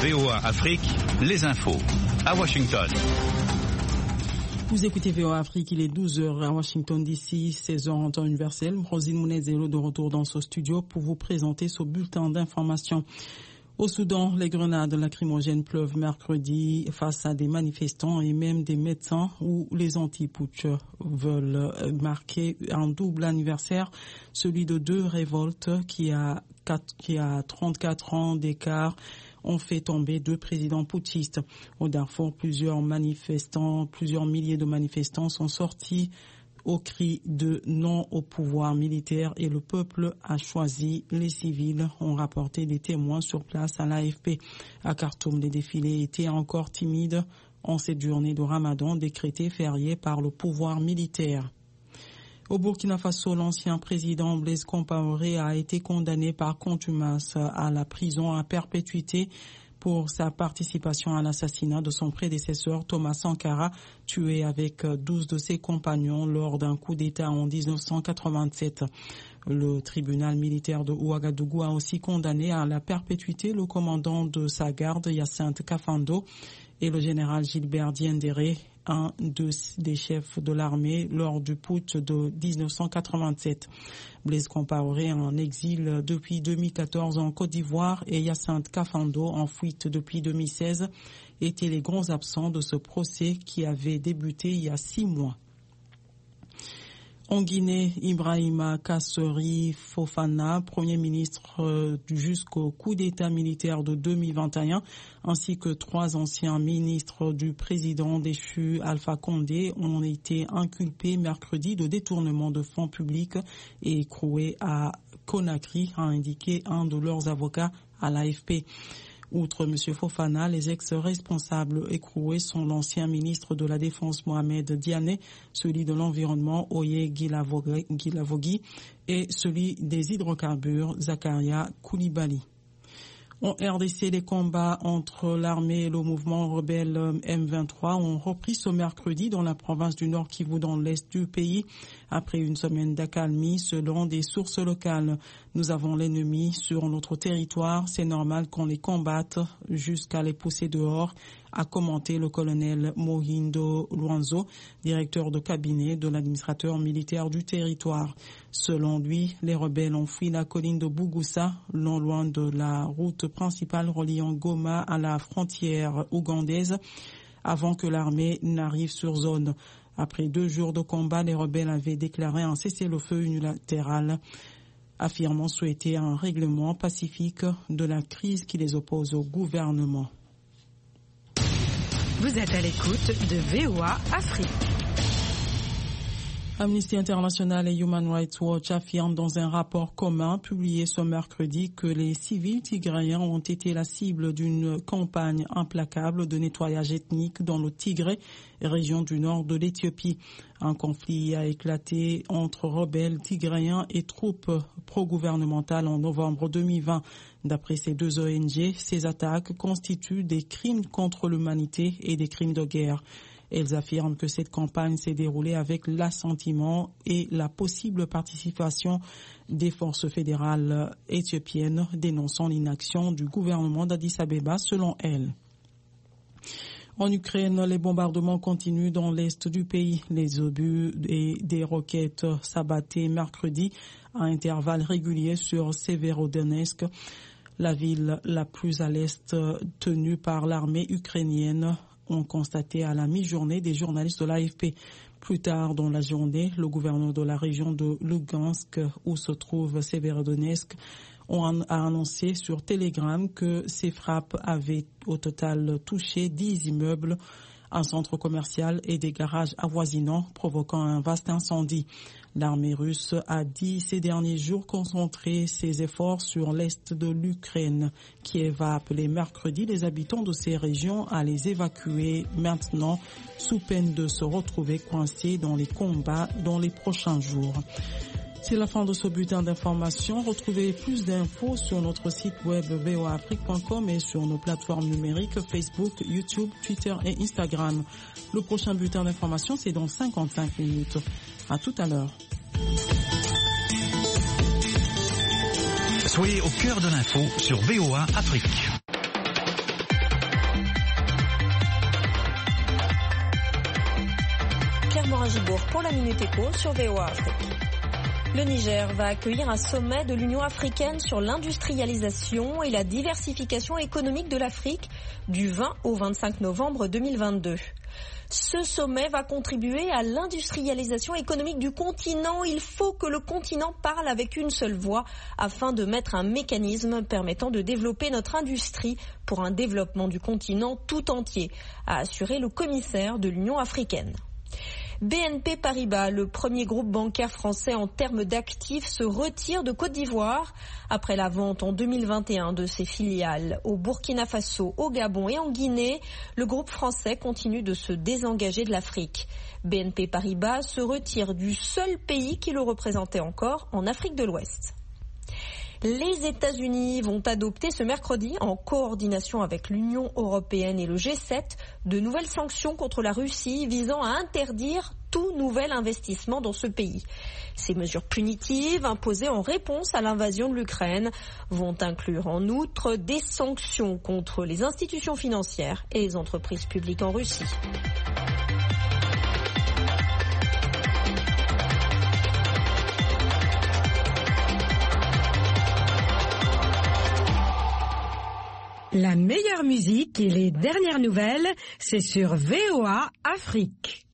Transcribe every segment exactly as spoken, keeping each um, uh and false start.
V O A Afrique, les infos. À Washington. Vous écoutez V O A Afrique, il est douze heures à Washington D C, seize heures en temps universel. Rosine Mounezelo de retour dans ce studio pour vous présenter ce bulletin d'information. Au Soudan, les grenades lacrymogènes pleuvent mercredi face à des manifestants et même des médecins où les anti-putsch veulent marquer un double anniversaire, celui de deux révoltes qui a, quatre, qui a trente-quatre ans d'écart ont fait tomber deux présidents putschistes. Au Darfour, plusieurs manifestants, plusieurs milliers de manifestants sont sortis au cri de non au pouvoir militaire et le peuple a choisi les civils, ont rapporté des témoins sur place à l'A F P. À Khartoum, les défilés étaient encore timides en cette journée de Ramadan décrétée fériée par le pouvoir militaire. Au Burkina Faso, l'ancien président Blaise Compaoré a été condamné par contumace à la prison à perpétuité pour sa participation à l'assassinat de son prédécesseur Thomas Sankara, tué avec douze de ses compagnons lors d'un coup d'État en dix-neuf cent quatre-vingt-sept. Le tribunal militaire de Ouagadougou a aussi condamné à la perpétuité le commandant de sa garde, Hyacinthe Kafando, et le général Gilbert Diendéré, un de, des chefs de l'armée lors du putsch de dix-neuf cent quatre-vingt-sept. Blaise Compaoré en exil depuis deux mille quatorze en Côte d'Ivoire et Hyacinthe Kafando en fuite depuis deux mille seize étaient les grands absents de ce procès qui avait débuté il y a six mois. En Guinée, Ibrahima Kasseri Fofana, Premier ministre euh, jusqu'au coup d'État militaire de deux mille vingt et un, ainsi que trois anciens ministres du président déchu Alpha Condé ont été inculpés mercredi de détournement de fonds publics et écroués à Conakry, a indiqué un de leurs avocats à l'A F P. Outre M. Fofana, les ex-responsables écroués sont l'ancien ministre de la Défense Mohamed Diané, celui de l'Environnement Oye Guilavogui et celui des hydrocarbures Zakaria Koulibaly. En R D C, les combats entre l'armée et le mouvement rebelle M vingt-trois ont repris ce mercredi dans la province du Nord Kivu dans l'est du pays. Après une semaine d'accalmie, selon des sources locales, nous avons l'ennemi sur notre territoire. C'est normal qu'on les combatte jusqu'à les pousser dehors, a commenté le colonel Mohindo Luanzo, directeur de cabinet de l'administrateur militaire du territoire. Selon lui, les rebelles ont fui la colline de Bougussa, non loin de la route principale reliant Goma à la frontière ougandaise, avant que l'armée n'arrive sur zone. Après deux jours de combat, les rebelles avaient déclaré un cessez-le-feu unilatéral, affirmant souhaiter un règlement pacifique de la crise qui les oppose au gouvernement. Vous êtes à l'écoute de V O A Afrique. Amnesty International et Human Rights Watch affirment dans un rapport commun publié ce mercredi que les civils tigréens ont été la cible d'une campagne implacable de nettoyage ethnique dans le Tigré, région du nord de l'Éthiopie. Un conflit a éclaté entre rebelles tigréens et troupes pro-gouvernementales en novembre deux mille vingt. D'après ces deux O N G, ces attaques constituent des crimes contre l'humanité et des crimes de guerre. Elles affirment que cette campagne s'est déroulée avec l'assentiment et la possible participation des forces fédérales éthiopiennes, dénonçant l'inaction du gouvernement d'Addis Abeba, selon elles. En Ukraine, les bombardements continuent dans l'est du pays. Les obus et des roquettes s'abattaient mercredi à intervalles réguliers sur Severodonetsk, la ville la plus à l'est tenue par l'armée ukrainienne, ont constaté à la mi-journée des journalistes de l'A F P. Plus tard dans la journée, le gouverneur de la région de Lugansk, où se trouve Severodonetsk, a annoncé sur Telegram que ces frappes avaient au total touché dix immeubles, un centre commercial et des garages avoisinants, provoquant un vaste incendie. L'armée russe a dit ces derniers jours concentrer ses efforts sur l'est de l'Ukraine. Kiev va appeler mercredi les habitants de ces régions à les évacuer maintenant, sous peine de se retrouver coincés dans les combats dans les prochains jours. C'est la fin de ce bulletin d'information. Retrouvez plus d'infos sur notre site web v o a afrique point com et sur nos plateformes numériques Facebook, YouTube, Twitter et Instagram. Le prochain bulletin d'information, c'est dans cinquante-cinq minutes. À tout à l'heure. Soyez au cœur de l'info sur V O A Afrique. Laura Gibourg pour la Minute Éco sur V O A Afrique. Le Niger va accueillir un sommet de l'Union africaine sur l'industrialisation et la diversification économique de l'Afrique du vingt au vingt-cinq novembre deux mille vingt-deux. Ce sommet va contribuer à l'industrialisation économique du continent. Il faut que le continent parle avec une seule voix afin de mettre un mécanisme permettant de développer notre industrie pour un développement du continent tout entier, a assuré le commissaire de l'Union africaine. B N P Paribas, le premier groupe bancaire français en termes d'actifs, se retire de Côte d'Ivoire après la vente en deux mille vingt et un de ses filiales au Burkina Faso, au Gabon et en Guinée. Le groupe français continue de se désengager de l'Afrique. B N P Paribas se retire du seul pays qui le représentait encore en Afrique de l'Ouest. Les États-Unis vont adopter ce mercredi, en coordination avec l'Union européenne et le G sept, de nouvelles sanctions contre la Russie visant à interdire tout nouvel investissement dans ce pays. Ces mesures punitives, imposées en réponse à l'invasion de l'Ukraine, vont inclure en outre des sanctions contre les institutions financières et les entreprises publiques en Russie. La meilleure musique et les dernières nouvelles, c'est sur V O A Afrique.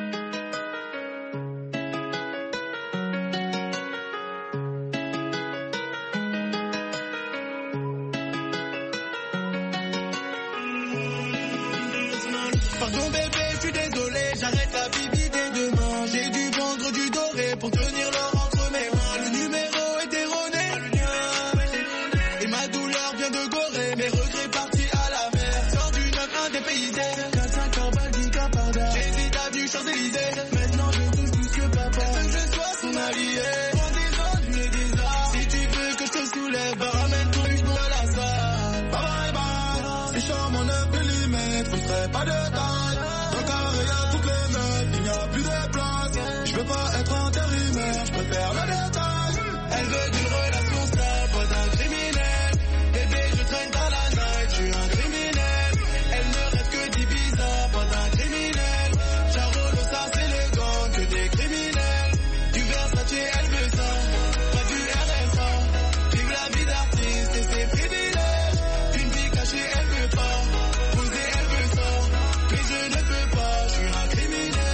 Pardon bébé, je suis désolé, j'arrête la bibi dès demain. J'ai dû vendre du doré pour tenir l'or entre mes mains. Le numéro est erroné, le lien. Et ma douleur vient de Gorée, mes regrets partis à la mer. Sors du neuf un dépaysé, quatre cinq ans baldi caparda. J'hésite à du Champs-Élysées, maintenant je touche plus que papa. Elle veut que je sois son allié, prends des zones, je les désarme. Si tu veux que je te soulève, ramène ton huit dans la salle. Bye bye bye, c'est chaud mon neuf millimètres, on serait pas de taille. Dans le carré y'a toutes les meufs, il n'y a plus de place. Je veux pas être intérimaire, je préfère le détail. Elle veut d'une relation stable, pas d'un criminel. Bébé, je traîne dans la night, je suis un criminel. Elle ne rêve que d'Ibiza, pas d'un criminel. Charolo, ça c'est les gants, que des criminels. Du Versace, elle veut ça, pas du R S A. Vive la vie d'artiste et ses privilèges. Une vie cachée, elle veut pas. Poser, elle veut ça, mais je ne peux pas, je suis un criminel.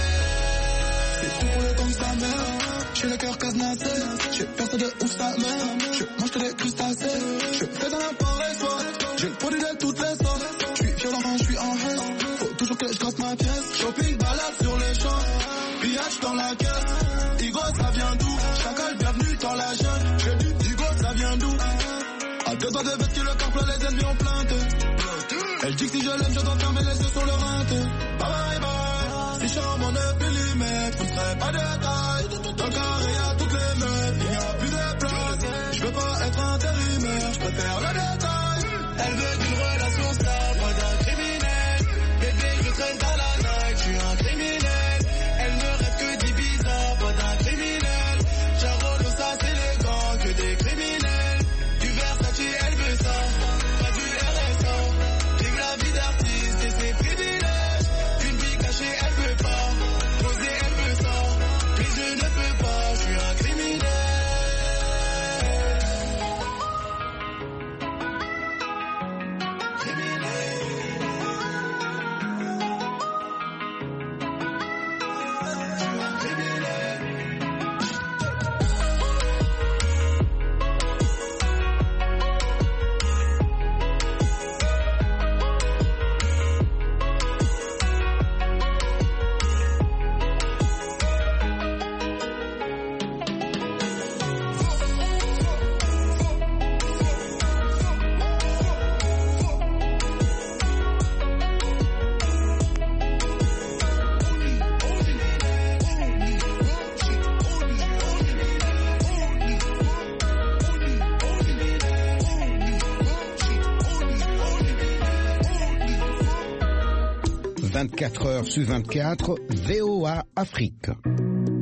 C'est tout pour le temps de sa mère. J'ai le cœur cadenassé, j'ai personne de ouf sa mère. Je mange que des crustacés, je fais dans la forêt soir. J'ai le produit de toutes les sortes. Je suis violent quand je suis en haine. Faut toujours que je casse ma pièce. Shopping, balade sur les champs. Pillage dans la caisse. Igo, ça vient d'où? Chacal, bienvenue dans la jungle. J'ai du Igo, ça vient d'où? À deux doigts de vêtir le corps plein, les ennemis ont plainte. Elle dit que si je l'aime, je dois fermer les yeux sur le rinté. Bye bye bye. Si chaud mon neuf millimètres, vous ne serez pas de taille. Dans le carré y'a toutes les meufs, il n'y a plus de place. Je veux pas être intérimaire, je préfère le détail. Elle veut d'une relation stable, pas d'un criminel. Bébé, je traîne dans la night, je suis un criminel. Elle ne rêve que d'Ibiza, pas d'un criminel. Charolo, ça c'est les gants, que des criminels. Du Versace, elle veut ça, pas du R S A. Vive la vie d'artiste et ses privilèges. Une vie cachée, elle veut pas. Poser, elle veut ça, mais je ne peux pas, je suis un criminel. vingt-quatre heures sur vingt-quatre, V O A Afrique.